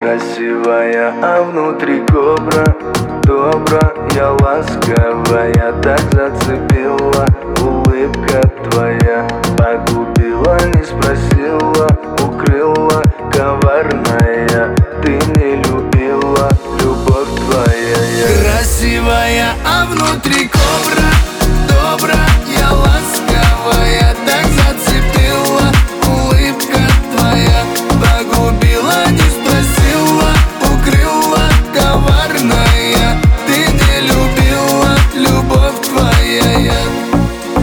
Красивая, а внутри кобра, добрая, ласковая, так зацепила. Улыбка твоя погубила, не спросила, укрыла. Коварная, ты не любила, любовь твоя. Красивая, а внутри кобра, добрая,